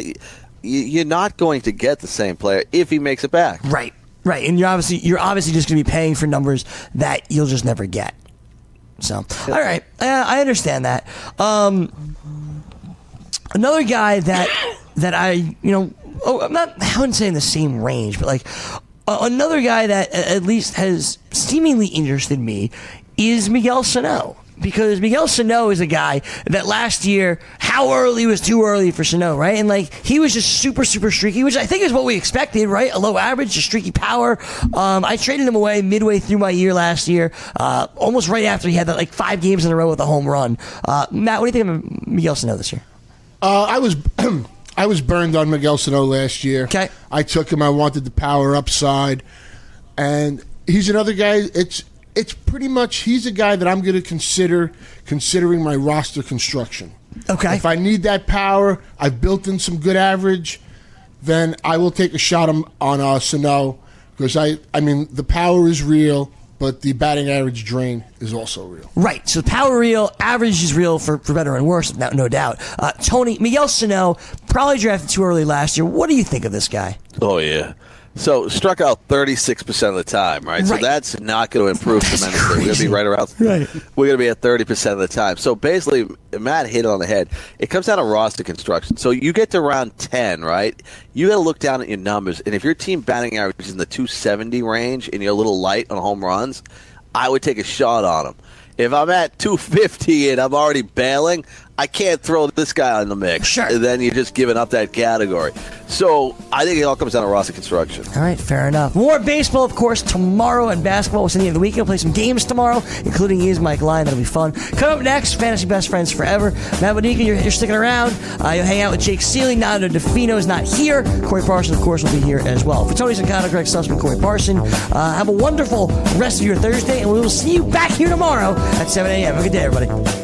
Speaker 4: you're not going to get the same player if he makes it back.
Speaker 2: Right, and you're obviously just going to be paying for numbers that you'll just never get. So, all right, I understand that. Another guy that I I wouldn't say in the same range, but another guy that at least has seemingly interested me is Miguel Sano. Because Miguel Sano is a guy that last year, how early was too early for Sano, right? And he was just super, super streaky, which I think is what we expected, right? A low average, just streaky power. I traded him away midway through my year last year, almost right after he had that 5 games in a row with a home run. Matt, what do you think of Miguel Sano this year?
Speaker 5: I was burned on Miguel Sano last year.
Speaker 2: Okay.
Speaker 5: I took him. I wanted the power upside, and he's another guy. It's pretty much he's a guy that I'm going to considering my roster construction.
Speaker 2: Okay.
Speaker 5: If I need that power, I've built in some good average, then I will take a shot on Sano, because I mean the power is real, but the batting average drain is also real.
Speaker 2: Right. So power real, average is real for better and worse, no doubt. Tony, Miguel Sano, probably drafted too early last year. What do you think of this guy?
Speaker 4: Oh, yeah. So struck out 36% of the time, right? So that's not going to improve tremendously. We're going to be right around.
Speaker 2: Right.
Speaker 4: We're going to be at 30% of the time. So basically, Matt hit it on the head. It comes down to roster construction. So you get to round 10, right? You got to look down at your numbers, and if your team batting average is in the 270 range and you're a little light on home runs, I would take a shot on him. If I'm at 250 and I'm already bailing, I can't throw this guy in the mix.
Speaker 2: Sure.
Speaker 4: And then you're just giving up that category. So I think it all comes down to roster construction.
Speaker 2: All right, fair enough. More baseball, of course, tomorrow, and basketball. We'll the end of the weekend. We'll play some games tomorrow, including Is Mike Lyon. That'll be fun. Coming up next, Fantasy Best Friends Forever. Matt Bonica, you're sticking around. You'll hang out with Jake Seeley. Nando DeFino is not here. Corey Parson, of course, will be here as well. For Tony Zancano, Greg Sussman, Corey Parson, have a wonderful rest of your Thursday, and we will see you back here tomorrow at 7 a.m. Have a good day, everybody.